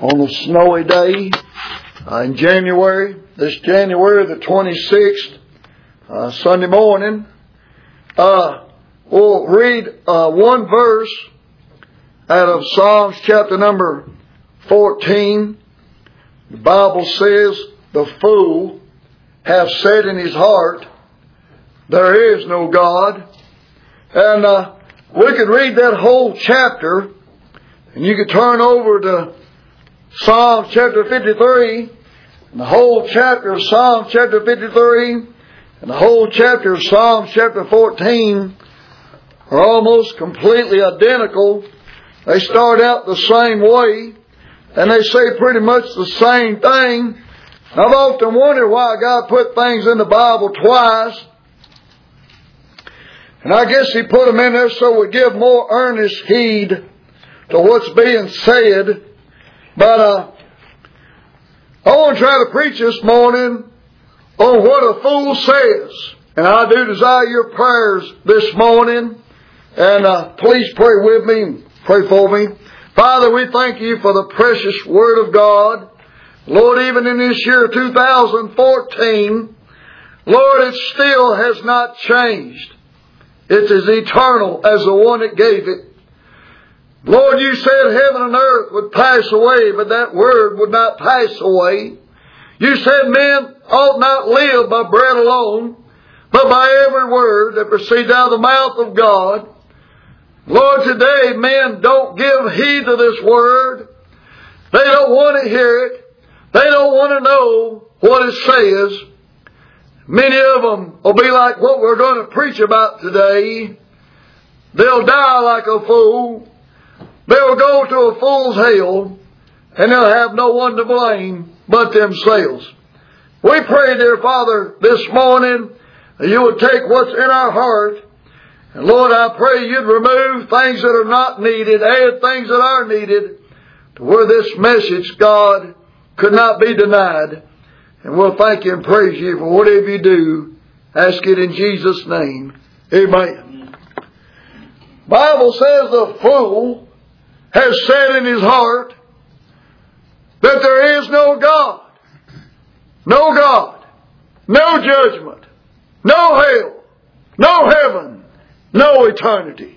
on a snowy day in January, this January the 26th, Sunday morning. We'll read one verse out of Psalms chapter number 14. The Bible says, "The fool hath said in his heart, there is no God." And we could read that whole chapter, and you could turn over to Psalm chapter 53, and the whole chapter of Psalm chapter 53, and the whole chapter of Psalm chapter 14 are almost completely identical. They start out the same way, and they say pretty much the same thing. I've often wondered why God put things in the Bible twice. And I guess He put them in there so we give more earnest heed to what's being said. But I want to try to preach this morning on what a fool says. And I do desire your prayers this morning. And please pray with me. Pray for me. Father, we thank You for the precious Word of God. Lord, even in this year 2014, Lord, it still has not changed. It's as eternal as the one that gave it. Lord, You said heaven and earth would pass away, but that Word would not pass away. You said men ought not live by bread alone, but by every word that proceeds out of the mouth of God. Lord, today men don't give heed to this Word. They don't want to hear it. They don't want to know what it says. Many of them will be like what we're going to preach about today. They'll die like a fool. They'll go to a fool's hell, and they'll have no one to blame but themselves. We pray, dear Father, this morning that You would take what's in our heart, and Lord, I pray You'd remove things that are not needed, add things that are needed, to where this message, God, could not be denied. And we'll thank You and praise You for whatever You do. Ask it in Jesus' name. Amen. Bible says the fool has said in his heart that there is no God. No God. No judgment. No hell. No heaven. No eternity.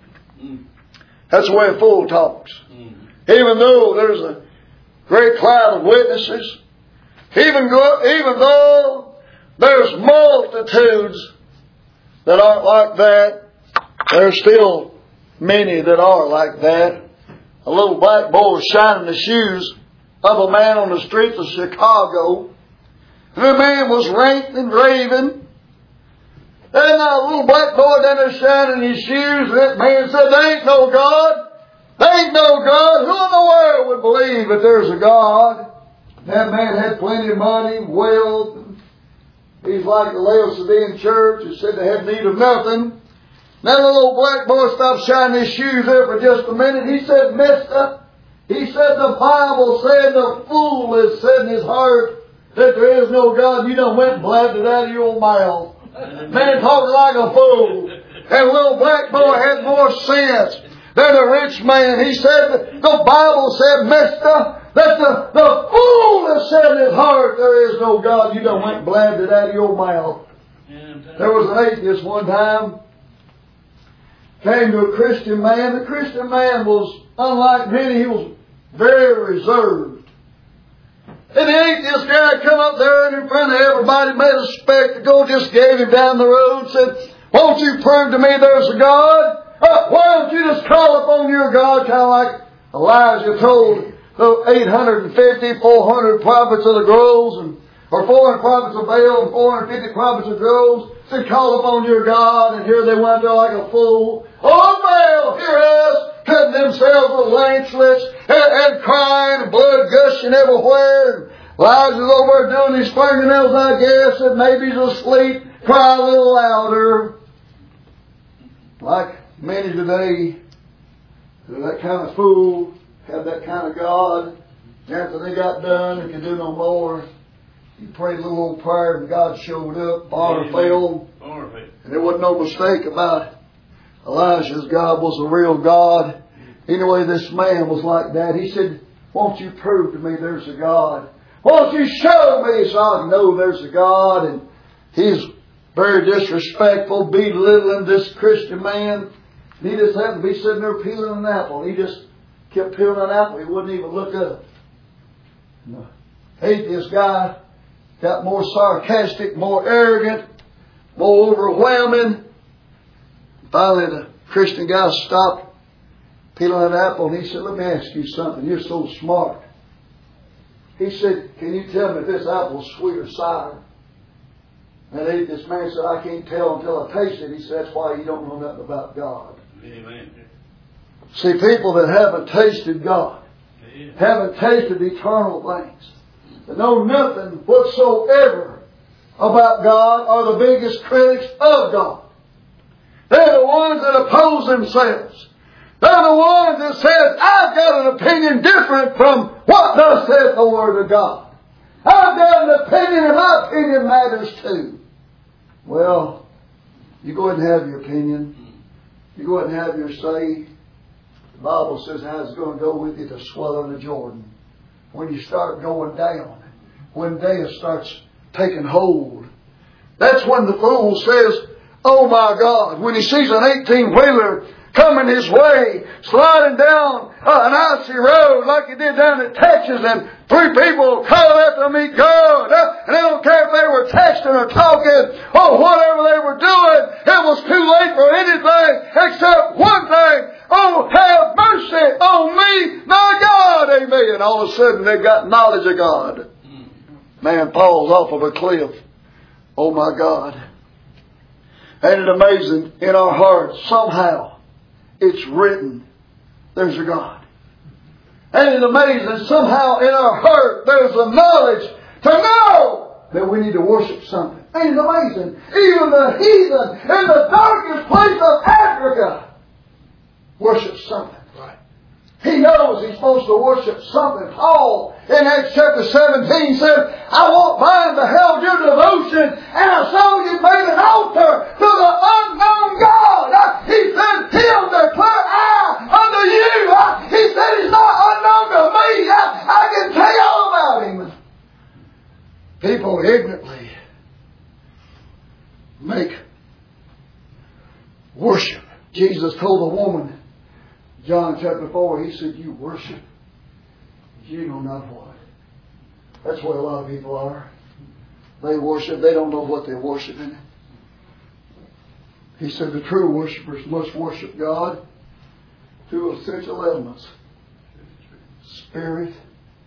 That's the way a fool talks. Even though there's a great cloud of witnesses, even though there's multitudes that aren't like that, there's still many that are like that. A little black boy was shining the shoes of a man on the streets of Chicago. And the man was ranting and raving. And a little black boy down there shining his shoes, and that man said, "There ain't no God. There ain't no God. Who in the world would believe that there's a God?" That man had plenty of money, wealth. He's like the Laodicean church who said they had need of nothing. Now the little black boy stopped shining his shoes there for just a minute. He said, "Mister," he said, "the Bible said the fool has said in his heart that there is no God. You done went and blabbed it out of your mouth." Man talking like a fool. And the little black boy had more sense than the rich man. He said, the Bible said, "Mister, that the fool has said in his heart, there is no God. You done went and blabbed it out of your mouth." There was an atheist one time. Came to a Christian man. The Christian man was, unlike many, he was very reserved. And the atheist guy come up there and in front of everybody, made a spectacle, just gave him down the road, said, "Won't you prove to me there's a God? Why don't you just call upon your God?" Kind of like Elijah told the 850, 400 prophets of the groves, or 400 prophets of Baal and 450 prophets of groves. Said, "Call upon your God." And here they went there like a fool. "Oh, Baal, hear us!" Cutting themselves with lancelets and crying and blood gushing everywhere. Elijah's over there doing his fingernails, I guess, and maybe he's asleep. Cry a little louder. Like many today, they're that kind of fool, have that kind of God. After they got done and could do no more, he prayed a little old prayer and God showed up. Bar failed. And there wasn't no mistake about it. Elijah's God was a real God. Anyway, this man was like that. He said, won't you prove to me there's a God? Won't you show me so I know there's a God? And he's very disrespectful, belittling this Christian man. And he just happened to be sitting there peeling an apple. He just kept peeling an apple. He wouldn't even look up. And the atheist guy got more sarcastic, more arrogant, more overwhelming. Finally, the Christian guy stopped peeling an apple and he said, let me ask you something. You're so smart. He said, can you tell me if this apple's sweet or sour? And this man said, I can't tell until I taste it. He said, that's why you don't know nothing about God. Amen. See, people that haven't tasted God, haven't tasted eternal things, that know nothing whatsoever about God, are the biggest critics of God. They're the ones that oppose themselves. They're the ones that says, I've got an opinion different from what thus saith the Word of God. I've got an opinion and my opinion matters too. Well, you go ahead and have your opinion. You go ahead and have your say. The Bible says how it's going to go with you to swelling the Jordan. When you start going down, when death starts taking hold, that's when the fool says, oh my God, when he sees an 18-wheeler coming his way, sliding down an icy road like he did down in Texas, and three people called after me, God. And they don't care if they were texting or talking or whatever they were doing. It was too late for anything except one thing. Oh, have mercy on me, my God. Amen. And all of a sudden they got knowledge of God. Man falls off of a cliff. Oh my God. Ain't it amazing? In our hearts, somehow, it's written, there's a God. Ain't it amazing? Somehow in our heart there's a knowledge to know that we need to worship something. Ain't it amazing? Even the heathen in the darkest place of Africa worship something. Right. He knows he's supposed to worship something. Paul in Acts chapter 17 said, I walked by and beheld your devotion, and I saw you made an altar to the unknown God. He said, he'll declare I unto you. He said, he's not unknown to me. I can tell you all about him. People ignorantly make worship. Jesus told the woman, John chapter 4, he said, you worship. You know not what. That's where a lot of people are. They worship. They don't know what they're worshiping. He said the true worshipers must worship God through essential elements. Spirit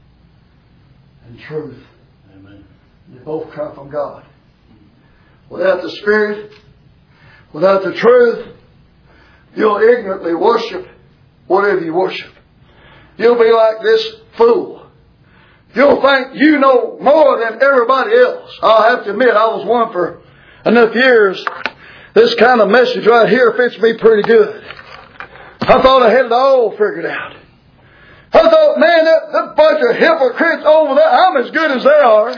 and truth. Amen. They both come from God. Without the Spirit, without the truth, you'll ignorantly worship whatever you worship. You'll be like this fool. You'll think you know more than everybody else. I'll have to admit, I was one for enough years. This kind of message right here fits me pretty good. I thought I had it all figured out. I thought, man, that bunch of hypocrites over there, I'm as good as they are.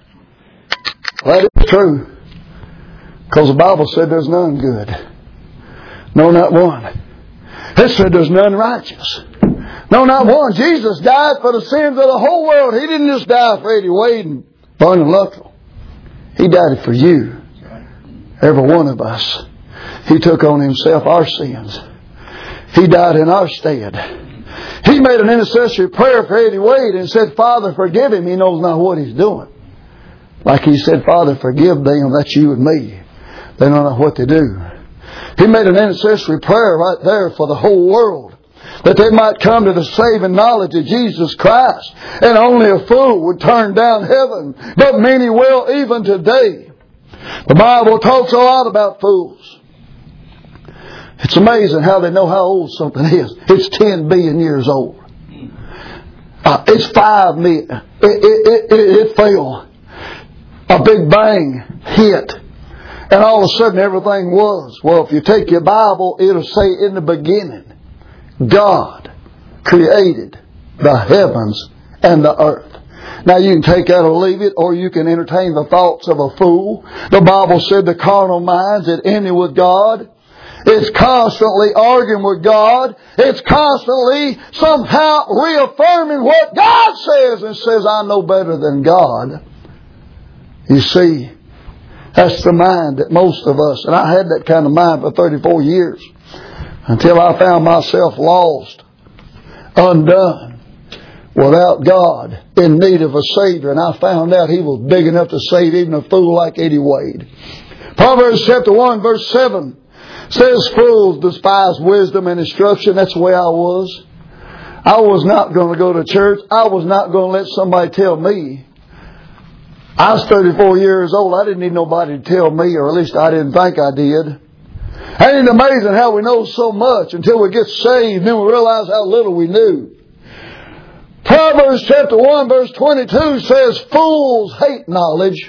Well, that is true. Because the Bible said there's none good. No, not one. It said there's none righteous. No, not one. Jesus died for the sins of the whole world. He didn't just die for Eddie Wade and Vernon Luttrell. He died for you. Every one of us. He took on himself our sins. He died in our stead. He made an intercessory prayer for Eddie Wade and said, Father, forgive him. He knows not what he's doing. Like he said, Father, forgive them. That's you and me. They don't know what to do. He made an intercessory prayer right there for the whole world, that they might come to the saving knowledge of Jesus Christ. And only a fool would turn down heaven, but many will even today. The Bible talks a lot about fools. It's amazing how they know how old something is. It's 10 billion years old. It's 5 million. It fell. A big bang hit. And all of a sudden everything was. Well, if you take your Bible, it'll say in the beginning, God created the heavens and the earth. Now you can take that or leave it, or you can entertain the thoughts of a fool. The Bible said the carnal minds that envy with God It's constantly arguing with God. It's constantly somehow reaffirming what God says and says, I know better than God. You see, that's the mind that most of us, and I had that kind of mind for 34 years until I found myself lost, undone, without God, in need of a Savior. And I found out He was big enough to save even a fool like Eddie Wade. Proverbs chapter 1 verse 7 says, fools despise wisdom and instruction. That's the way I was. I was not going to go to church. I was not going to let somebody tell me. I was 34 years old. I didn't need nobody to tell me, or at least I didn't think I did. Ain't it amazing how we know so much until we get saved and then we realize how little we knew. Proverbs chapter 1 verse 22 says, fools hate knowledge.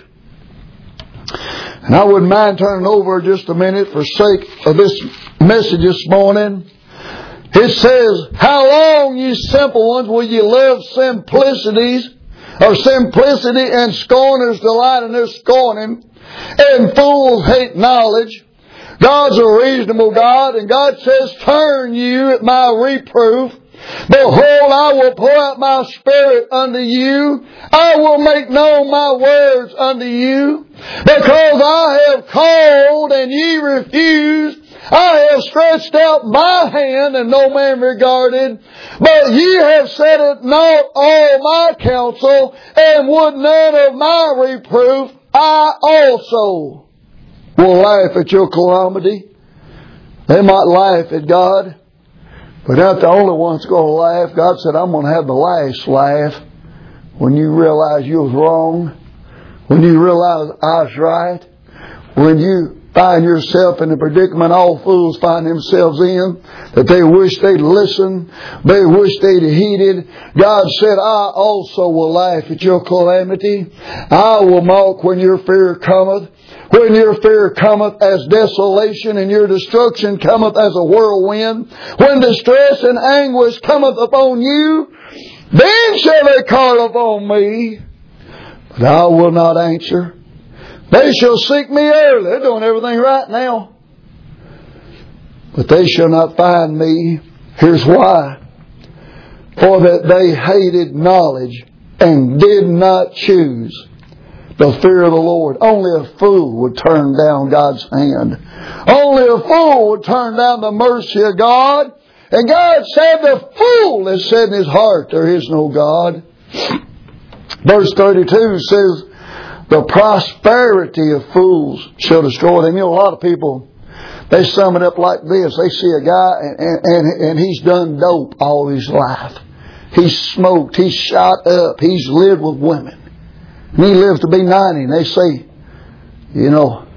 And I wouldn't mind turning over just a minute for sake of this message this morning. It says, how long, you simple ones, will you love simplicities, or simplicity, and scorners delight in their scorning, and fools hate knowledge? God's a reasonable God, and God says, turn you at my reproof. Behold, I will pour out my Spirit unto you. I will make known my words unto you. Because I have called and ye refused. I have stretched out my hand and no man regarded. But ye have set at naught all my counsel, and would none of my reproof. I also will laugh at your calamity. They might laugh at God, but not the only one that's going to laugh. God said, I'm going to have the last laugh when you realize you was wrong, when you realize I was right, when you find yourself in the predicament all fools find themselves in, that they wish they'd listened, they wish they'd heeded. God said, I also will laugh at your calamity. I will mock when your fear cometh. When your fear cometh as desolation, and your destruction cometh as a whirlwind, when distress and anguish cometh upon you, then shall they call upon me, but I will not answer. They shall seek me early. They're doing everything right now, but they shall not find me. Here's why. For that they hated knowledge and did not choose the fear of the Lord. Only a fool would turn down God's hand. Only a fool would turn down the mercy of God. And God said, the fool has said in his heart, there is no God. Verse 32 says, the prosperity of fools shall destroy them. You know, a lot of people, they sum it up like this. They see a guy and he's done dope all his life. He's smoked. He's shot up. He's lived with women. And he lives to be 90. And they say, you know,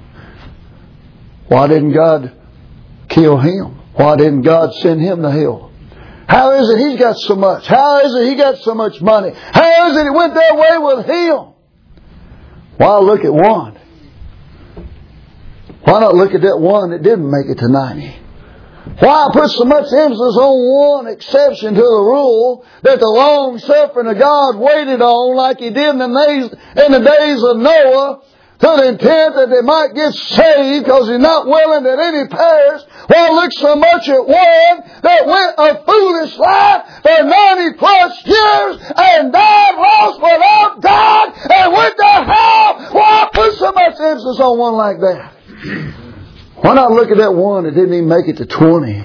why didn't God kill him? Why didn't God send him to hell? How is it he's got so much? How is it he got so much money? How is it it went that way with him? Why look at one? Why not look at that one that didn't make it to 90? Why put so much emphasis on one exception to the rule that the long suffering of God waited on like He did in the days of Noah, to the intent that they might get saved, because He's not willing that any perish? Why look so much at one that went a foolish life for 90 plus years and died lost without God and went to hell? Why put so much emphasis on one like that? Why not look at that one that didn't even make it to 20?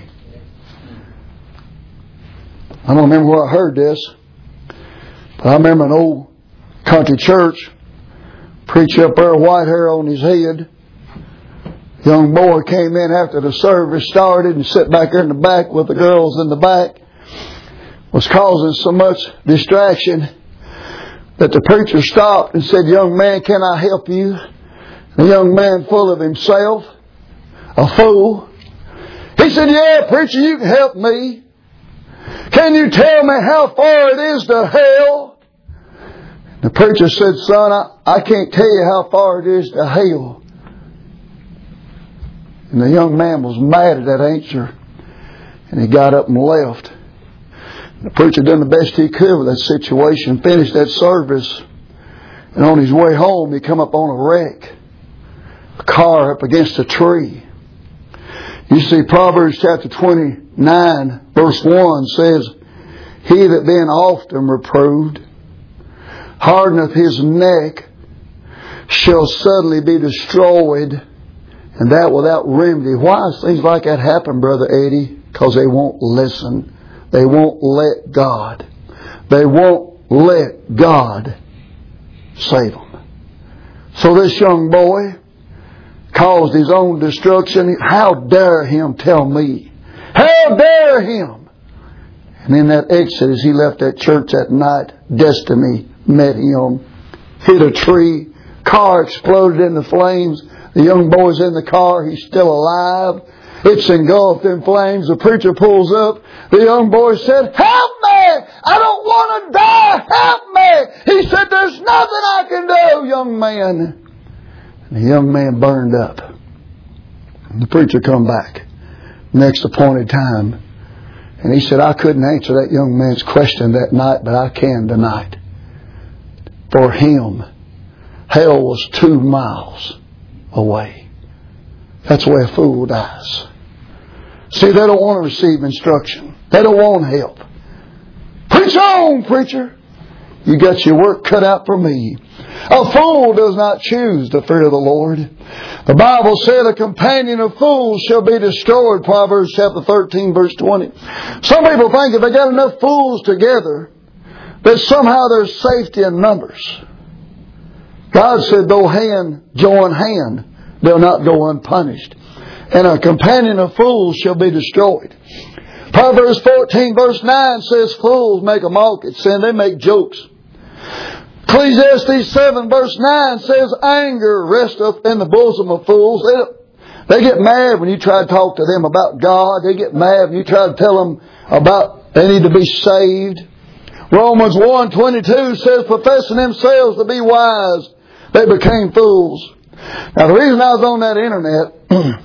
I don't remember where I heard this, but I remember an old country church preacher up there, white hair on his head. Young boy came in after the service started and sat back there in the back with the girls in the back. Was causing so much distraction that the preacher stopped and said, young man, can I help you? The young man, full of himself, a fool, he said, yeah, preacher, you can help me. Can you tell me how far it is to hell? The preacher said, son, I can't tell you how far it is to hell. And the young man was mad at that answer, and he got up and left. The preacher done the best he could with that situation, finished that service, and on his way home he come up on a wreck, a car up against a tree. You see, Proverbs chapter 29, verse 1 says, He that being often reproved hardeneth his neck shall suddenly be destroyed, and that without remedy. Why does things like that happen, Brother Eddie? Because they won't listen. They won't let God. They won't let God save them. So this young boy caused his own destruction. How dare him tell me? How dare him? And in that exodus, he left that church that night. Destiny met him. Hit a tree. Car exploded into flames. The young boy's in the car. He's still alive. It's engulfed in flames. The preacher pulls up. The young boy said, "Help me! I don't want to die! Help me!" He said, "There's nothing I can do, young man." And the young man burned up. And the preacher come back next appointed time. And he said, "I couldn't answer that young man's question that night, but I can tonight. For him, hell was 2 miles away." That's where a fool dies. See, they don't want to receive instruction. They don't want help. Preach on, preacher. You got your work cut out for me. A fool does not choose the fear of the Lord. The Bible said a companion of fools shall be destroyed. Proverbs chapter 13 verse 20. Some people think if they got enough fools together that somehow there's safety in numbers. God said, though hand join hand, they'll not go unpunished. And a companion of fools shall be destroyed. Proverbs 14 verse 9 says, fools make a mock at sin. They make jokes. Ecclesiastes 7 verse 9 says, anger resteth in the bosom of fools. They get mad when you try to talk to them about God. They get mad when you try to tell them about they need to be saved. Romans 1:22 says, professing themselves to be wise, they became fools. Now the reason I was on that internet,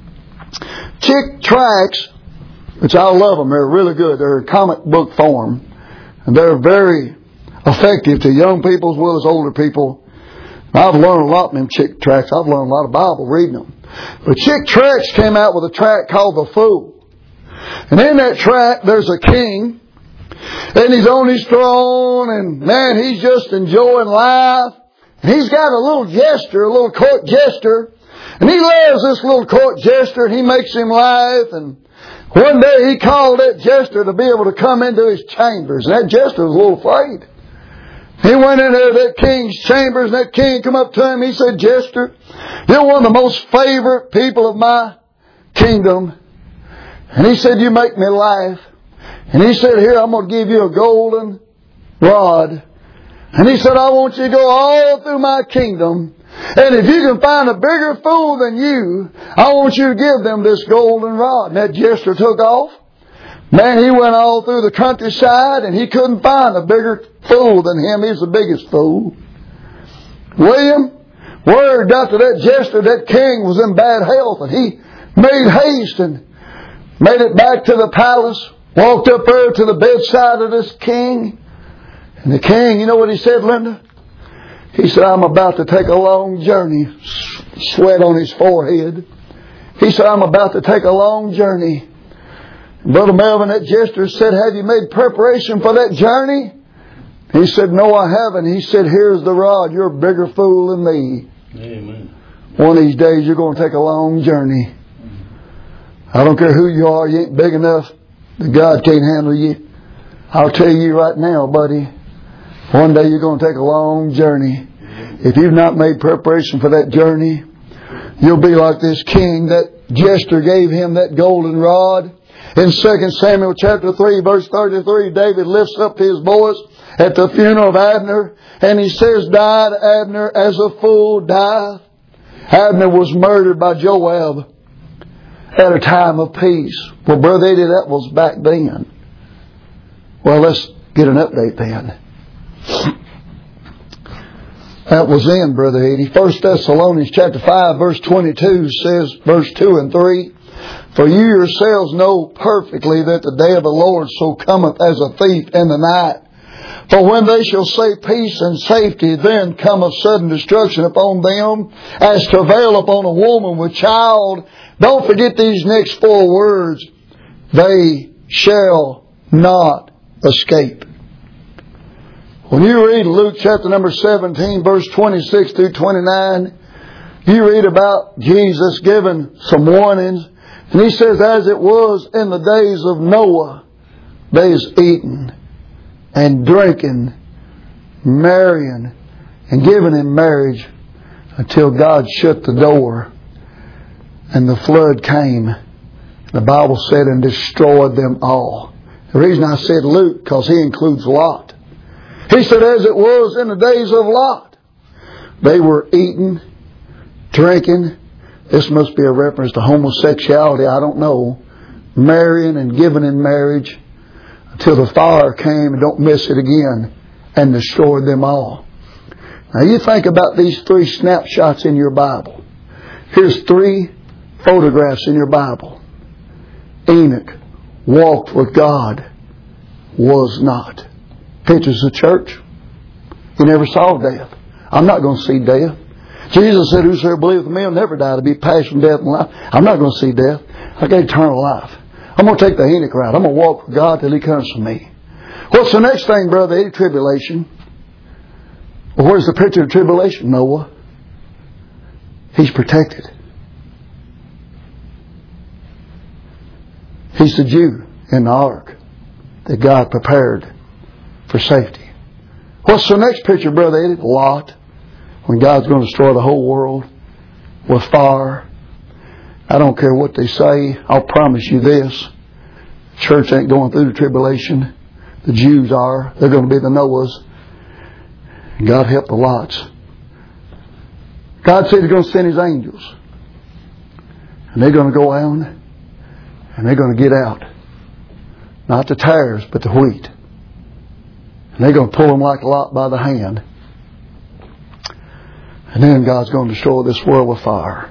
Chick Tracts, which I love them, they're really good. They're in comic book form. And they're very effective to young people as well as older people. I've learned a lot from them Chick Tracts. I've learned a lot of Bible reading them. But Chick Tracts came out with a tract called The Fool. And in that tract there's a king. And he's on his throne. And man, he's just enjoying life. And he's got a little jester, a little court jester. And he loves this little court jester. And he makes him laugh. And one day he called that jester to be able to come into his chambers. And that jester was a little afraid. He went into that king's chambers, and that king come up to him. He said, Jester, you're one of the most favorite people of my kingdom. And he said, you make me laugh. And he said, here, I'm going to give you a golden rod. And he said, I want you to go all through my kingdom. And if you can find a bigger fool than you, I want you to give them this golden rod. And that jester took off. Man, he went all through the countryside and he couldn't find a bigger fool than him. He's the biggest fool. William, word got to that jester that king was in bad health, and he made haste and made it back to the palace, walked up there to the bedside of this king. And the king, you know what he said, Linda? He said, I'm about to take a long journey. Sweat on his forehead. He said, I'm about to take a long journey. Brother Melvin, that jester said, have you made preparation for that journey? He said, no, I haven't. He said, here's the rod. You're a bigger fool than me. Amen. One of these days you're going to take a long journey. I don't care who you are. You ain't big enough that God can't handle you. I'll tell you right now, buddy. One day you're going to take a long journey. If you've not made preparation for that journey, you'll be like this king. That jester gave him that golden rod. In 2 Samuel chapter 3 verse 33, David lifts up his voice at the funeral of Abner, and he says, died Abner as a fool dieth. Abner was murdered by Joab at a time of peace. Well, Brother Eddie, that was back then. Well, let's get an update then. That was then, Brother Eddie. 1 Thessalonians chapter 5 verse 22 says, verse 2 and 3, for you yourselves know perfectly that the day of the Lord so cometh as a thief in the night. For when they shall say peace and safety, then cometh sudden destruction upon them, as travail upon a woman with child. Don't forget these next 4 words. They shall not escape. When you read Luke chapter number 17, verse 26 through 29, you read about Jesus giving some warnings. And He says, as it was in the days of Noah, they is eating and drinking, marrying, and giving in marriage until God shut the door and the flood came. The Bible said, and destroyed them all. The reason I said Luke, because he includes Lot. He said, as it was in the days of Lot, they were eating, drinking. This must be a reference to homosexuality, I don't know. Marrying and giving in marriage until the fire came, and don't miss it again, and destroyed them all. Now you think about these 3 snapshots in your Bible. Here's 3 photographs in your Bible. Enoch walked with God, was not. Pictures of church. He never saw death. I'm not going to see death. Jesus said, whosoever believeth in me will never die, to be passed from death and life. I'm not going to see death. I got eternal life. I'm going to take the Enoch route. I'm going to walk with God till He comes for me. What's the next thing, Brother Eddie? Tribulation. Well, where's the picture of tribulation? Noah. He's protected. He's the Jew in the ark that God prepared for safety. What's the next picture, Brother Eddie? Lot. When God's going to destroy the whole world with fire. I don't care what they say. I'll promise you this. Church ain't going through the tribulation. The Jews are. They're going to be the Noahs. And God help the Lots. God said He's going to send His angels. And they're going to go out and they're going to get out. Not the tares, but the wheat. And they're going to pull them like Lot by the hand. And then God's going to destroy this world with fire.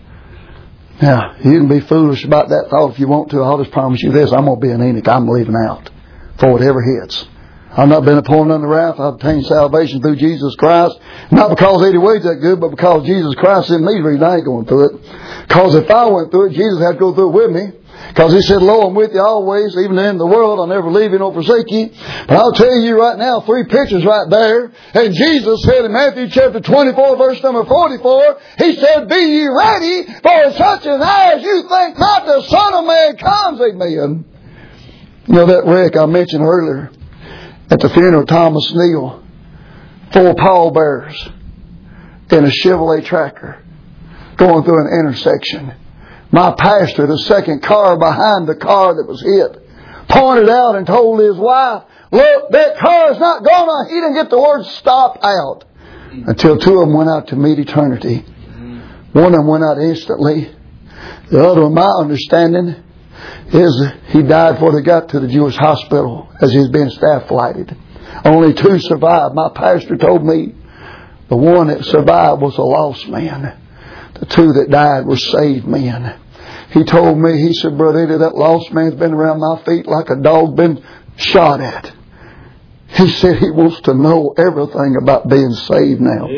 Now, you can be foolish about that thought if you want to. I'll just promise you this. I'm going to be an Enoch. I'm leaving out before it ever hits. I've not been appointed unto wrath. I've obtained salvation through Jesus Christ. Not because Eddie Wade's that good, but because Jesus Christ in me. The reason I ain't going through it. Because if I went through it, Jesus had to go through it with me. Because He said, lo, I'm with you always, even in the world. I'll never leave you nor forsake you. But I'll tell you right now, 3 pictures right there. And Jesus said in Matthew chapter 24, verse number 44, He said, be ye ready, for such an hour as you think not the Son of Man comes. Amen. You know that wreck I mentioned earlier at the funeral of Thomas Neal. 4 pallbearers in a Chevrolet Tracker going through an intersection. My pastor, the second car behind the car that was hit, pointed out and told his wife, look, that car is not going to... He didn't get the word stop out until 2 of them went out to meet eternity. One of them went out instantly. The other one, my understanding, is he died before they got to the Jewish hospital as he was being staff flighted. Only 2 survived. My pastor told me the one that survived was a lost man. The 2 that died were saved men. He told me, he said, Brother Eddie, that lost man's been around my feet like a dog been shot at. He said he wants to know everything about being saved now.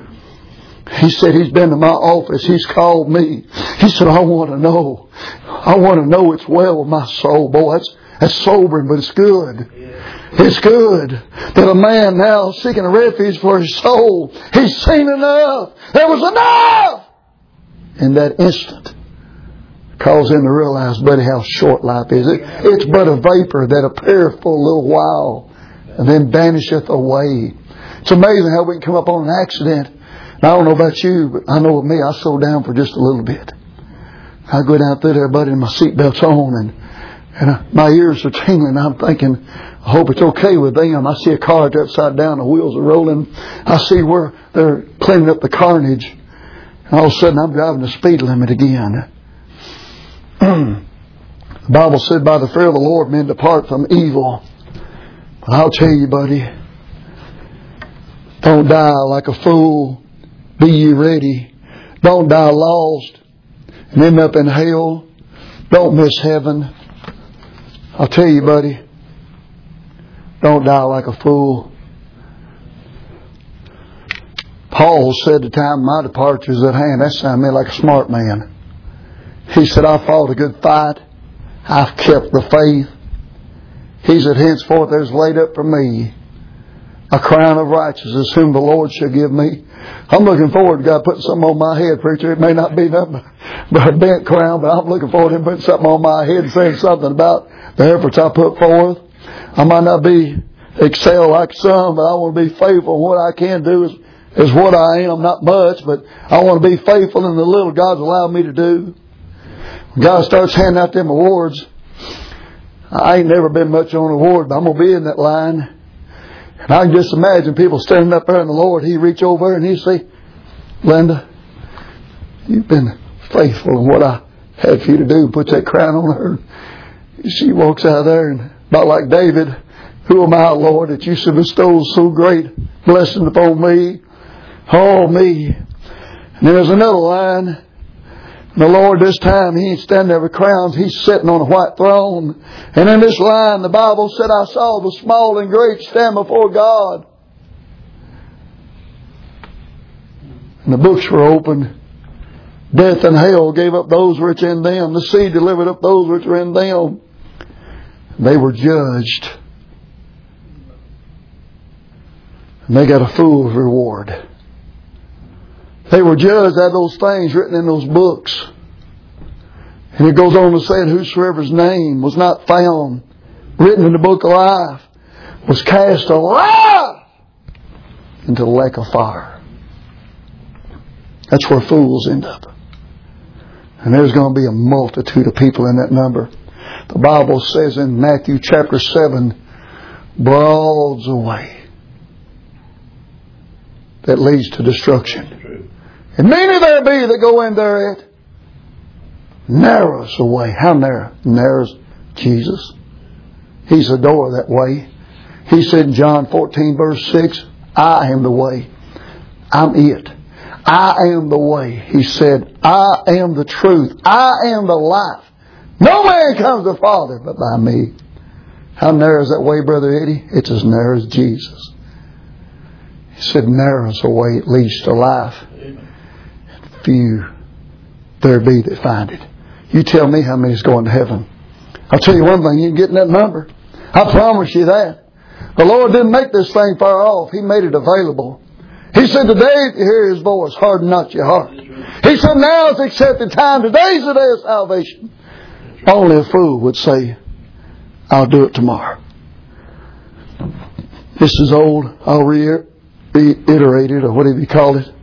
He said he's been to my office. He's called me. He said, I want to know. I want to know it's well with my soul. Boy, that's sobering, but it's good. It's good that a man now seeking a refuge for his soul, he's seen enough. There was enough in that instant. Cause him to realize, buddy, how short life is. It's but a vapor that appeareth for a little while and then vanisheth away. It's amazing how we can come up on an accident. And I don't know about you, but I know with me, I slow down for just a little bit. I go down through there, buddy, and my seatbelt's on, and my ears are tingling. I'm thinking, I hope it's okay with them. I see a car upside down, the wheels are rolling. I see where they're cleaning up the carnage. And all of a sudden, I'm driving the speed limit again. The Bible said, by the fear of the Lord, men depart from evil. But I'll tell you, buddy, don't die like a fool. Be ye ready. Don't die lost and end up in hell. Don't miss heaven. I'll tell you, buddy, don't die like a fool. Paul said, the time of my departure is at hand. That sounded to me like a smart man. He said, I fought a good fight. I've kept the faith. He said, henceforth there's laid up for me a crown of righteousness whom the Lord shall give me. I'm looking forward to God putting something on my head, preacher. It may not be nothing but a bent crown, but I'm looking forward to Him putting something on my head and saying something about the efforts I put forth. I might not excel like some, but I want to be faithful. What I can do is what I am, not much, but I want to be faithful in the little God's allowed me to do. When God starts handing out them awards, I ain't never been much on an award, but I'm going to be in that line. And I can just imagine people standing up there in the Lord. He'd reach over and he'd say, Linda, you've been faithful in what I had for you to do. Put that crown on her. She walks out of there and about like David, who am I, Lord, that you should bestow so great blessing upon me? Oh, me. And there's another line. The Lord this time, He ain't standing there with crowns. He's sitting on a white throne. And in this line, the Bible said, I saw the small and great stand before God. And the books were opened. Death and hell gave up those which were in them. The sea delivered up those which were in them. They were judged. And they got a fool's reward. They were judged out of those things written in those books. And it goes on to say, whosoever's name was not found written in the book of life was cast alive into the lake of fire. That's where fools end up. And there's going to be a multitude of people in that number. The Bible says in Matthew chapter 7, broad's the way that leads to destruction. And many there be that go in thereat. Narrow's the way. How narrow? Narrow's Jesus. He's the door that way. He said in John 14 verse 6, I am the way. I'm it. I am the way. He said, I am the truth. I am the life. No man comes to the Father but by me. How narrow is that way, Brother Eddie? It's as narrow as Jesus. He said, narrow is the way it leads to life. Few there be that find it. You tell me how many is going to heaven. I'll tell you one thing, you can get in that number. I promise you that. The Lord didn't make this thing far off. He made it available. He said, today if you hear His voice, harden not your heart. He said, now is the accepted time. Today's the day of salvation. Only a fool would say, I'll do it tomorrow. This is old. I'll reiterate it, or whatever you call it.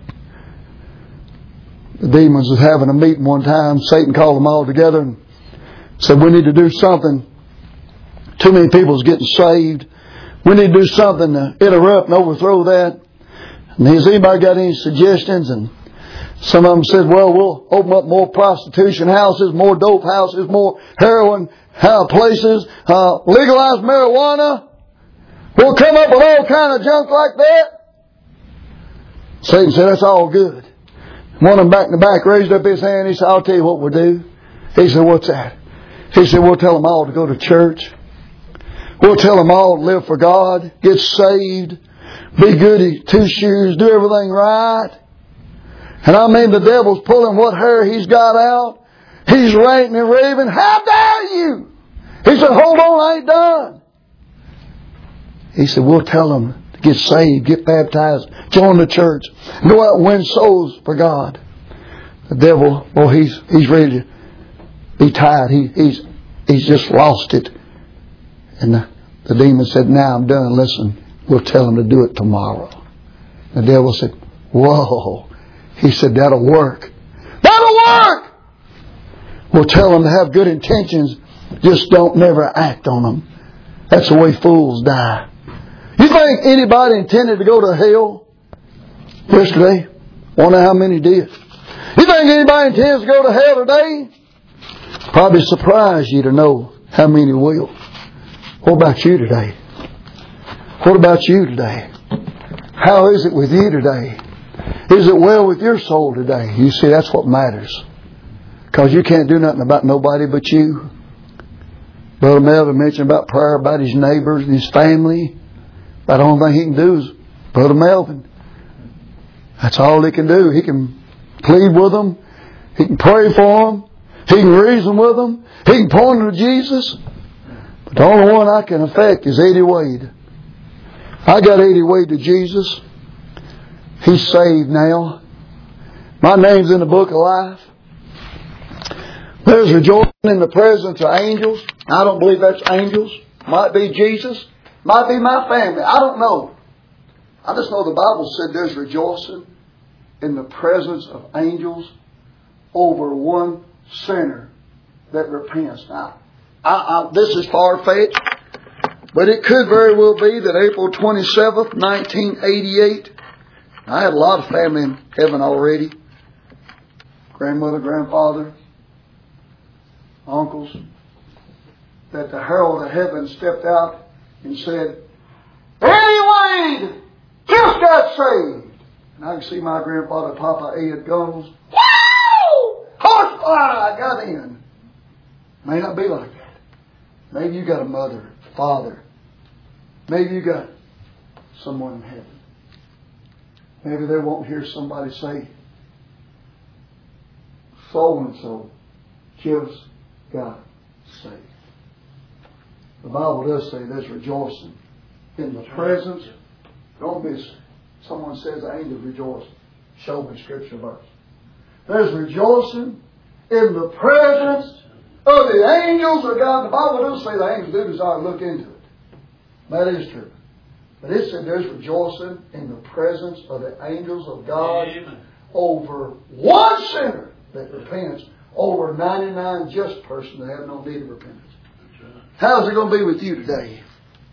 The demons was having a meeting one time. Satan called them all together and said, we need to do something. Too many people is getting saved. We need to do something to interrupt and overthrow that. And has anybody got any suggestions? And some of them said, well, we'll open up more prostitution houses, more dope houses, more heroin places, legalize marijuana. We'll come up with all kind of junk like that. Satan said, that's all good. One of them back in the back raised up his hand. He said, I'll tell you what we'll do. He said, what's that? He said, we'll tell them all to go to church. We'll tell them all to live for God, get saved, be goody two shoes, do everything right. And I mean, the devil's pulling what hair he's got out. He's ranting and raving. How dare you? He said, hold on, I ain't done. He said, we'll tell them to get saved, get baptized, join the church, go out and win souls for God. The devil, well, he's ready to be tired. He's just lost it. And the demon said, now I'm done. Listen, we'll tell him to do it tomorrow. The devil said, whoa. He said, that'll work. That'll work! We'll tell them to have good intentions. Just don't never act on them. That's the way fools die. You think anybody intended to go to hell yesterday? Wonder how many did. You think anybody intends to go to hell today? Probably surprise you to know how many will. What about you today? What about you today? How is it with you today? Is it well with your soul today? You see, that's what matters. Because you can't do nothing about nobody but you. Brother Melvin mentioned about prayer about his neighbors and his family. About the only thing he can do is Brother Melvin. That's all He can do. He can plead with them. He can pray for them. He can reason with them. He can point them to Jesus. But the only one I can affect is Eddie Wade. I got Eddie Wade to Jesus. He's saved now. My name's in the book of life. There's rejoicing in the presence of angels. I don't believe that's angels. Might be Jesus. Might be my family. I don't know. I just know the Bible said there's rejoicing in the presence of angels over one sinner that repents. Now, this is far-fetched, but it could very well be that April 27th, 1988, I had a lot of family in heaven already. Grandmother, grandfather, uncles, that the herald of heaven stepped out and said, Eddie Wade just got saved. And I can see my grandfather, Papa Ed Gunnels. Woo! Horsepower! I got in. May not be like that. Maybe you got a mother, father. Maybe you got someone in heaven. Maybe they won't hear somebody say, so-and-so just got saved. The Bible does say there's rejoicing in the presence. Don't miss it. Someone says the angels rejoice. Show me scripture verse. There's rejoicing in the presence of the angels of God. The Bible does say the angels do desire to look into it. That is true. But it said there's rejoicing in the presence of the angels of God. Amen. Over one sinner that repents, over 99 just persons that have no need of repentance. How's it going to be with you today?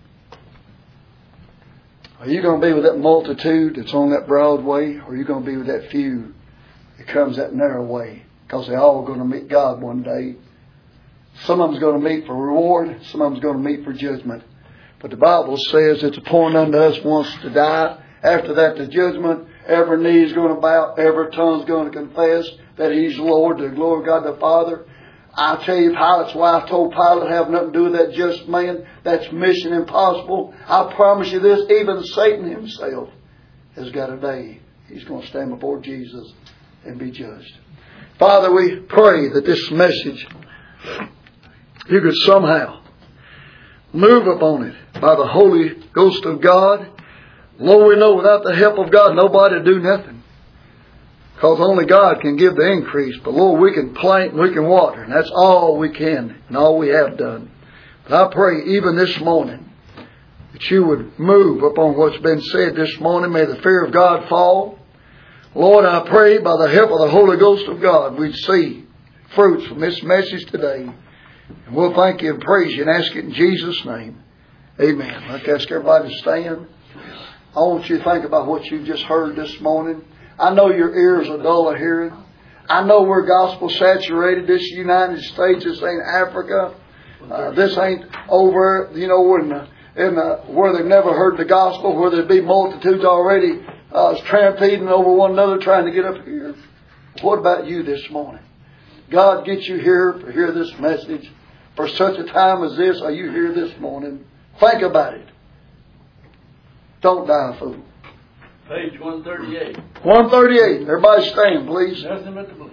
Are you going to be with that multitude that's on that broad way? Or are you going to be with that few that comes that narrow way? Because they're all going to meet God one day. Some of them's going to meet for reward. Some of them's going to meet for judgment. But the Bible says it's appointed unto us once to die. After that, the judgment. Every knee is going to bow. Every tongue is going to confess that He's Lord, to the glory of God the Father. I tell you, Pilate's wife told Pilate, have nothing to do with that just man. That's mission impossible. I promise you this, even Satan himself has got a day. He's going to stand before Jesus and be judged. Father, we pray that this message, you could somehow move upon it by the Holy Ghost of God. Lord, we know without the help of God, nobody do nothing. Because only God can give the increase. But Lord, we can plant and we can water. And that's all we can and all we have done. But I pray even this morning that you would move upon what's been said this morning. May the fear of God fall. Lord, I pray by the help of the Holy Ghost of God, we'd see fruits from this message today. And we'll thank you and praise you and ask it in Jesus' name. Amen. I'd like to ask everybody to stand. I want you to think about what you just heard this morning. I know your ears are dull of hearing. I know we're gospel saturated. This United States, this ain't Africa. This ain't over, where they've never heard the gospel, where there'd be multitudes already stampeding over one another trying to get up here. What about you this morning? God gets you here to hear this message for such a time as this. Are you here this morning? Think about it. Don't die, fool. Page 138. 138. Everybody stand, please. Nothing but the blood.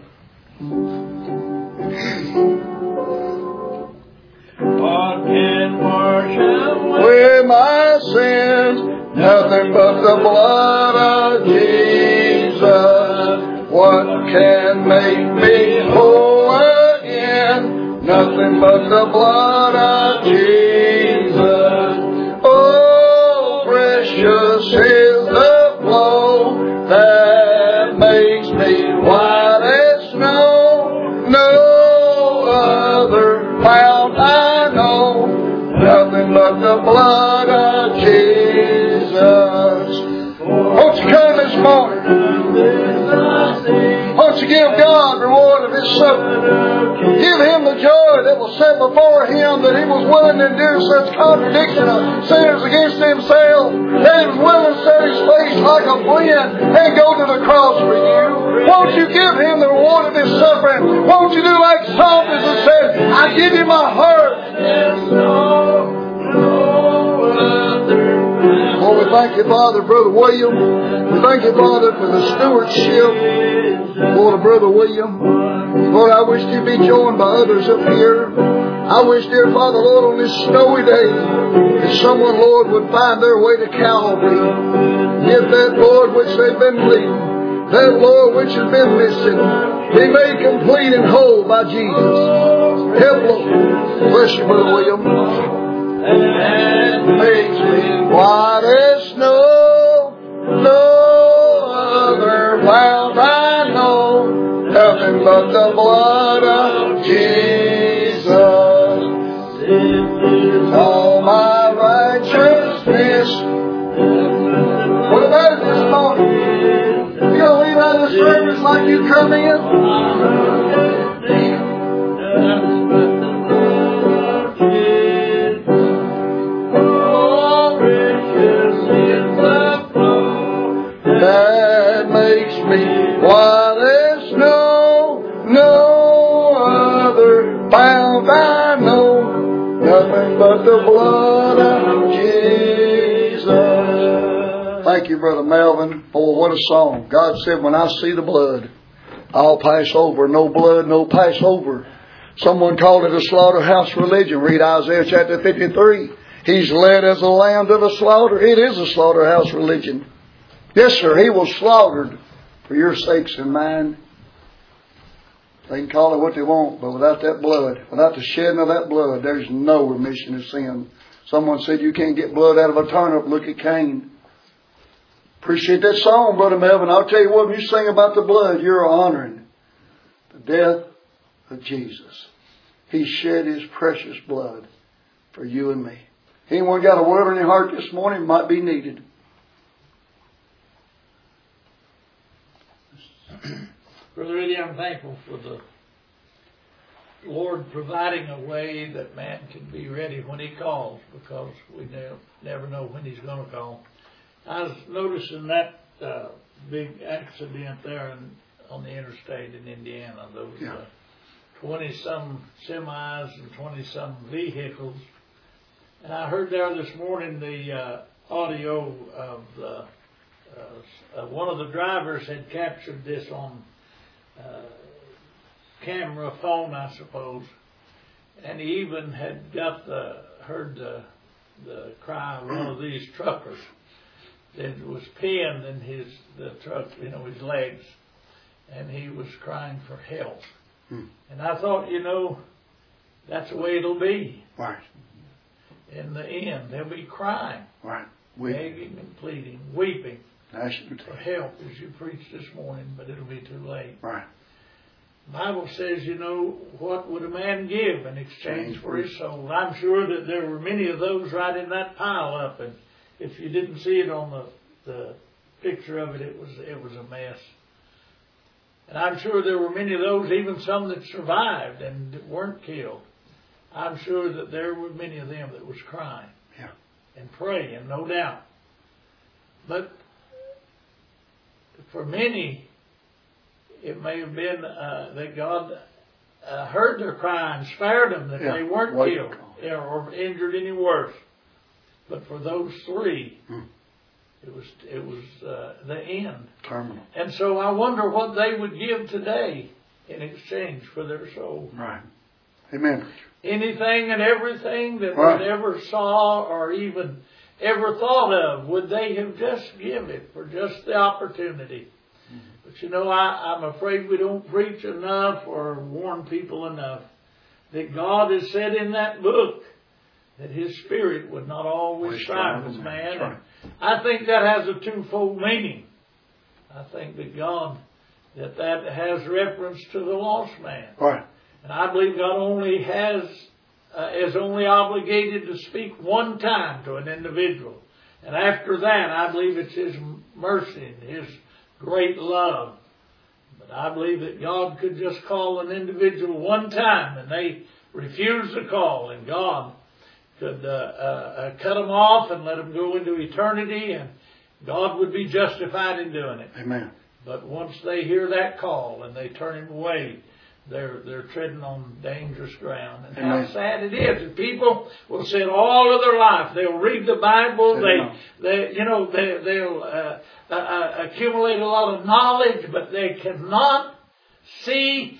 What can wash away my sins? Nothing but the blood of Jesus. What can make me whole again? Nothing but the blood of Jesus. Oh, precious is the flow that makes me white as snow. No other fount I know. Nothing but the blood of Jesus. Won't you come this morning? Won't you give God the reward of His suffering? Give Him the joy that was set before Him, that He was willing to endure such contradiction of sinners against Himself, that He was willing to set His face like a flint and go to the cross for you. Won't you give Him the reward of His suffering? Won't you do like Psalmist and said, I give you my heart. Lord, we thank you, Father, Brother William. We thank you, Father, for the stewardship, Lord, of Brother William. Lord, I wish to be joined by others up here. I wish, dear Father, Lord, on this snowy day, that someone, Lord, would find their way to Calvary. Get that, Lord, which they've been bleeding. That, Lord, which has been missing. Be made complete and whole by Jesus. Help, Lord. Bless you, Brother William. And makes me white as snow. No other found I know. Nothing but the blood of Jesus. All my righteousness. What about it this morning? You gonna leave out of the service like you come in? That makes me white as snow. No other found I know. Nothing but the blood of Jesus. Thank you, Brother Melvin. Oh, what a song. God said, when I see the blood, I'll pass over. No blood, no pass over. Someone called it a slaughterhouse religion. Read Isaiah chapter 53. He's led as a lamb to the slaughter. It is a slaughterhouse religion. Yes, sir. He was slaughtered for your sakes and mine. They can call it what they want, but without that blood, without the shedding of that blood, there's no remission of sin. Someone said you can't get blood out of a turnip. Look at Cain. Appreciate that song, Brother Melvin. I'll tell you what, when you sing about the blood, you're honoring the death of Jesus. He shed His precious blood for you and me. Anyone got a word in your heart this morning? Might be needed. Brother Eddie, I'm thankful for the Lord providing a way that man can be ready when He calls, because we never know when He's going to call. I was noticing that big accident there on the interstate in Indiana. Those 20-some semis and 20-some vehicles. And I heard there this morning the audio of one of the drivers had captured this on camera phone, I suppose, and he even had heard the cry of one of these truckers that was pinned in the truck, his legs, and he was crying for help. And I thought, that's the way it'll be. Right. In the end, they'll be crying, right, begging and pleading, weeping for help, as you preached this morning, but it'll be too late. Right. The Bible says, what would a man give in exchange for his soul? I'm sure that there were many of those right in that pile up, and if you didn't see it on the picture of it, it was a mess. And I'm sure there were many of those, even some that survived and weren't killed. I'm sure that there were many of them that was crying and praying, no doubt. But for many, it may have been that God heard their cry and spared them, that they weren't killed or injured any worse. But for those three, it was the end. Terminal. And so I wonder what they would give today in exchange for their soul. Right. Amen. Anything and everything that they ever saw or even ever thought of, would they have just given it for just the opportunity? But I'm afraid we don't preach enough or warn people enough that God has said in that book that His Spirit would not always strive with man. Right. I think that has a twofold meaning. I think that God, that has reference to the lost man. Right. And I believe God only is only obligated to speak one time to an individual. And after that, I believe it's His mercy and His great love. But I believe that God could just call an individual one time and they refuse the call, and God could cut them off and let them go into eternity, and God would be justified in doing it. Amen. But once they hear that call and they turn Him away, they're treading on dangerous ground. And Amen. how sad it is. And people will sit all of their life. They'll read the Bible. They'll accumulate a lot of knowledge, but they cannot see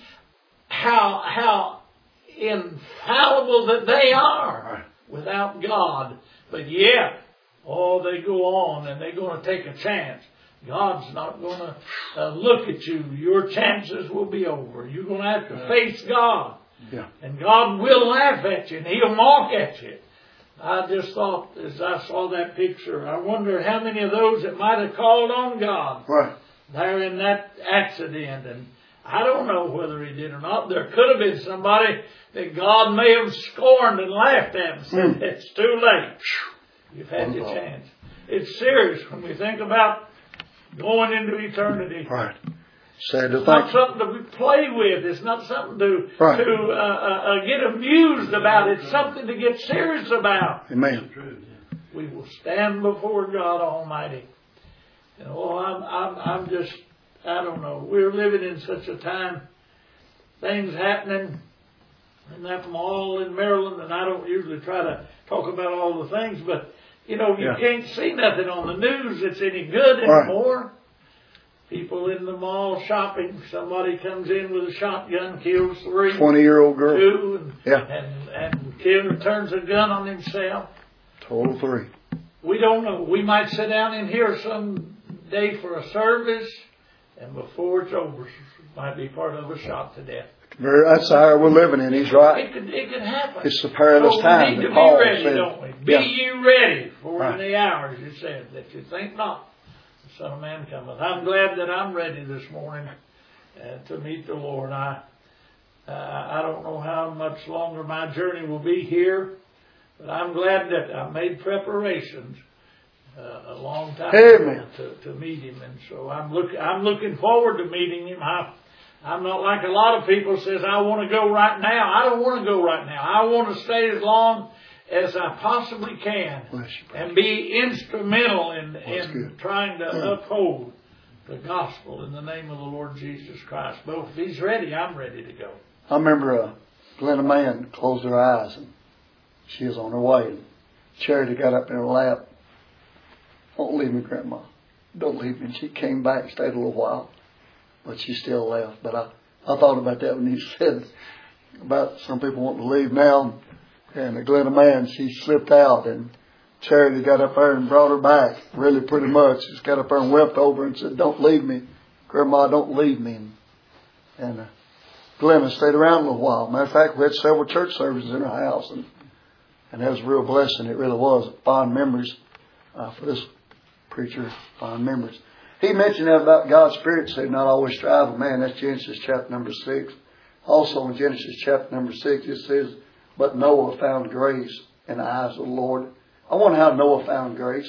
how infallible that they are without God. But yet, they go on and they're going to take a chance. God's not going to look at you. Your chances will be over. You're going to have to face God. Yeah. And God will laugh at you and He'll mock at you. I just thought, as I saw that picture, I wonder how many of those that might have called on God there in that accident. And I don't know whether he did or not. There could have been somebody that God may have scorned and laughed at and said, it's too late. You've had your chance. It's serious when we think about going into eternity. Right. Sad to It's not something to play with. It's not something to get amused about. It's something to get serious about. Amen. We will stand before God Almighty. And I'm just, I don't know. We're living in such a time. Things happening in that mall in Maryland, and I don't usually try to talk about all the things, but you can't see nothing on the news that's any good anymore. People in the mall shopping. Somebody comes in with a shotgun, kills 3. 20-year-old girl. 2, and turns a gun on himself. Total 3. We don't know. We might sit down in here some day for a service, and before it's over, might be part of a shot to death. That's the hour we're living in. He's right. It could happen. It's the perilous time. We need to be Paul ready, said, don't we? Be ye ready for in the hours, you said, that you think not. The Son of Man cometh. I'm glad that I'm ready this morning to meet the Lord. I don't know how much longer my journey will be here, but I'm glad that I made preparations a long time ago to meet Him, and so I'm looking forward to meeting Him. I'm not like a lot of people says, I want to go right now. I don't want to go right now. I want to stay as long as I possibly can and be instrumental in trying to uphold the gospel in the name of the Lord Jesus Christ. But if He's ready, I'm ready to go. I remember Glenna Mann closed her eyes and she was on her way, and Charity got up in her lap. Don't leave me, Grandma. Don't leave me. And she came back, stayed a little while, but she still left. But I thought about that when you said about some people wanting to leave now. And Glenna Mann, she slipped out, and Charity got up there and brought her back, really pretty much. She got up there and wept over her and said, don't leave me. Grandma, don't leave me. And Glenna stayed around a little while. Matter of fact, we had several church services in her house, and that was a real blessing. It really was. Fond memories for this preacher, fond memories. He mentioned that about God's Spirit said, not always strive with man. That's Genesis chapter number 6. Also in Genesis chapter number 6, it says, but Noah found grace in the eyes of the Lord. I wonder how Noah found grace.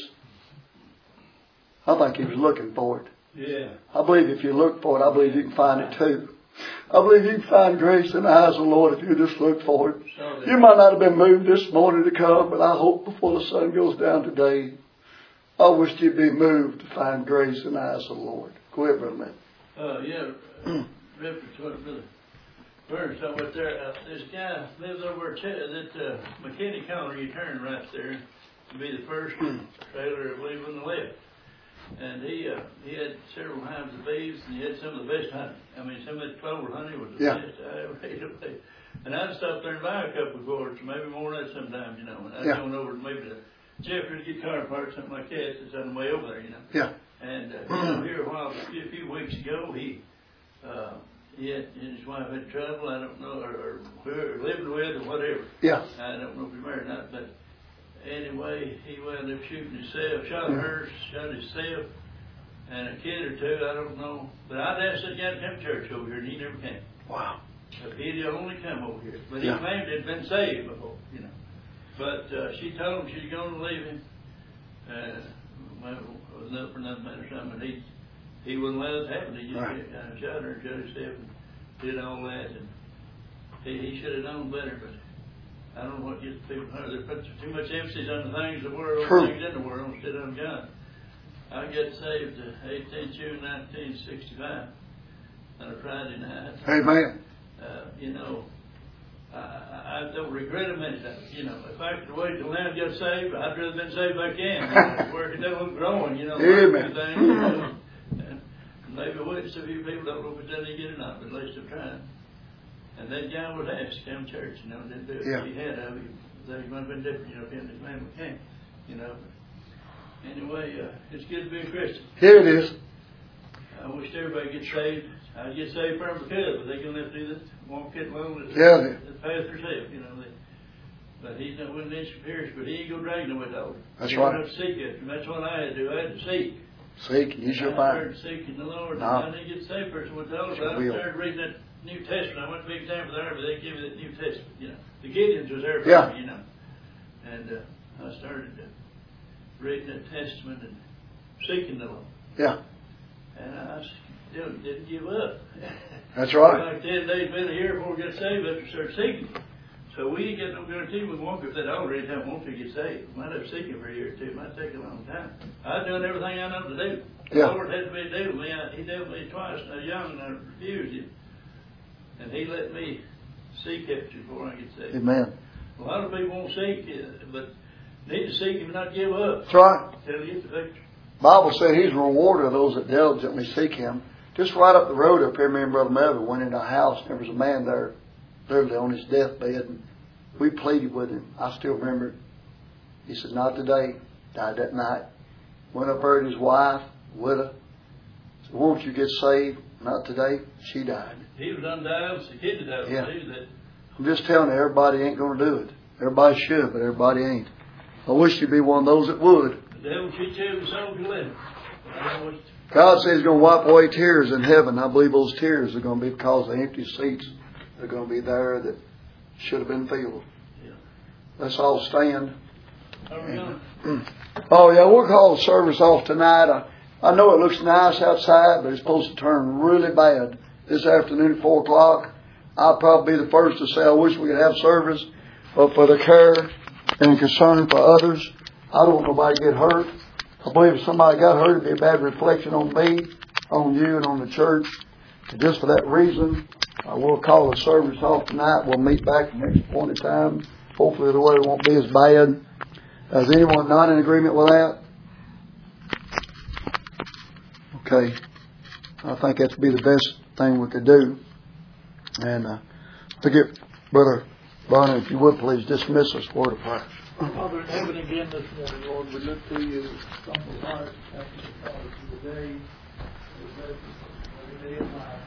I think he was looking for it. Yeah. I believe if you look for it, I believe you can find it too. I believe you can find grace in the eyes of the Lord if you just look for it. You might not have been moved this morning to come, but I hope before the sun goes down today, I wish you'd be moved to find grace in the eyes of the Lord. Go ahead, Brother Man. Brother Burns talking about there. This guy lives over that McKinney County. You turn right there to be the first trailer, I believe, on the left. And he had several hives of beeves, and he had some of the best honey. I mean, some of that clover honey was the best I ever ate. And I'd stop there and buy a couple of quarts, maybe more than that sometimes, you know. And I'd go over maybe to Jeffrey's get car parts, something like that. It's on the way over there, you know. Yeah. And here a few weeks ago, he and his wife had trouble, I don't know, or living with or whatever. Yeah. I don't know if he's married or not, but anyway, he wound up shooting himself, shot himself, and a kid or two, I don't know. But I'd asked that guy to come to church over here, and he never came. Wow. So he'd only come over here. But he claimed he'd been saved before, you know. But she told him she's going to leave him. Was enough for nothing or something. He wouldn't let us have it. He just shot her and shot himself and did all that. And he should have known better, but I don't know what gets people hurt. They put too much emphasis on the things of the world, things in the world, instead of God. I got saved 18 June 1965 on a Friday night. Amen. You know, I don't regret a minute. You know, if I could wait till Lamb got saved, I'd rather been saved back then. You know, where it doesn't growing, you know, Amen. things, you know. And maybe witness a few people don't know if it's any good or not, but at least they're trying. And that guy was asked to come to church, you know, didn't do it. Yeah. He had of it. He might have been different, you know, if he had man became, you know. Anyway, it's good to be a Christian. Here it is. I wish everybody gets saved. I get saved from because, but they can have to do this. Won't get along with the pastor's help, you know. But he's not one of these superiors, but he ain't gonna drag no way dog. That's you right. Have to seek it. And that's what I had to do. I had to seek. Seek, use your I mind. started seeking the Lord. No. And I didn't get saved first. What told Sure I will. started reading that New Testament. I went to big example there, but they gave me that New Testament. You know, the Gideons was there for Yeah. me, you know. And I started reading that Testament and seeking the Lord. Yeah. And I still didn't give up. That's right. Like 10 days been here before we get saved, after we start seeking. So we ain't got no guarantee we won't get that already time won't to get saved. We might have to seek him for a year or two. It might take a long time. I've done everything I know to do. Yeah. The Lord had to be dealing with me. He dealt with me twice when I was young and I refused him. And he let me seek after before I get saved. Amen. A lot of people won't seek, but need to seek him and not give up. That's right. Till you get the victory. Bible said He's a rewarder of those that diligently seek Him. Just right up the road up here, me and Brother Melvin went into a house, and there was a man there, literally on his deathbed, and we pleaded with him. I still remember it. He said, "Not today." Died that night. Went up there to his wife, with her. Said, "Won't you get saved?" "Not today." She died. He was undiagnosed, the kid died. Yeah. He was that. I'm just telling you, everybody ain't going to do it. Everybody should, but everybody ain't. I wish you'd be one of those that would. The devil cheats you every soul you live. I don't know what. God says He's going to wipe away tears in heaven. I believe those tears are going to be because of the empty seats that are going to be there that should have been filled. Yeah. Let's all stand. How are we going? Oh, yeah, we'll call the service off tonight. I know it looks nice outside, but it's supposed to turn really bad this afternoon at 4 o'clock. I'll probably be the first to say I wish we could have service, but for the care and concern for others, I don't want nobody to get hurt. I believe if somebody got hurt, it'd be a bad reflection on me, on you, and on the church. And just for that reason, we'll call the service off tonight. We'll meet back the next appointed time. Hopefully the weather won't be as bad. Is anyone not in agreement with that? Okay. I think that'd be the best thing we could do. And forget, Brother Bonner, if you would please dismiss us for the prayer. Father in heaven, again this morning, Lord, we look to you from the heart. Thank you, Father, for the day, every day of life.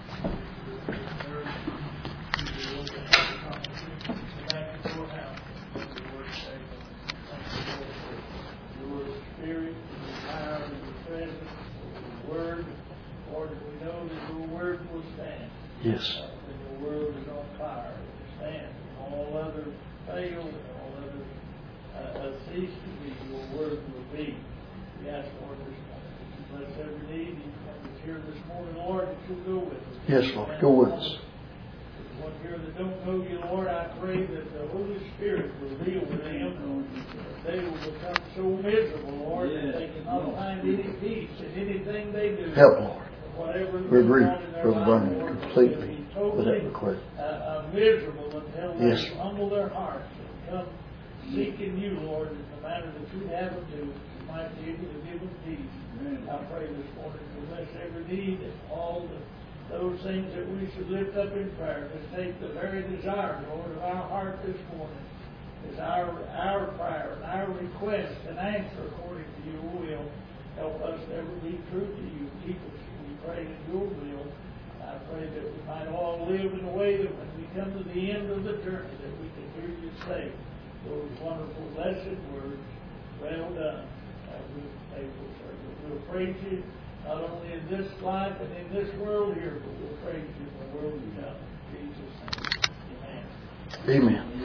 Your Spirit, your power, and your presence, your word. Lord, we know that your word will stand. Yes. That your word is on fire. It will stand. All other fail, all other cease to be, your word will be. We ask, Lord, this morning that you bless every need. Each one that's here this morning, Lord, that you'll go with us. Yes, Lord. Go with us. One here that don't know you, Lord, I pray that the Holy Spirit will deal with them. They will become so miserable, Lord, that they cannot find any peace in anything they do. Help, Lord. Whatever We agree, Brother Vernon, completely with that request. Miserable until they Yes. humble their hearts and come seeking you, Lord, in the manner that you have them do, that you might be able to give them peace. I pray this morning to bless every need and all those things that we should lift up in prayer. Just take the very desire, Lord, of our heart this morning. Is our prayer and our request and answer according to your will. Help us ever be true to you. Keep us, we pray, in your will. I pray that we might all live in a way that when we come to the end of the journey, that we can hear you say those wonderful blessed words, well done, good faithful servant. We'll praise you not only in this life and in this world here, but we'll praise you in the world to come. In Jesus' name, amen. Amen.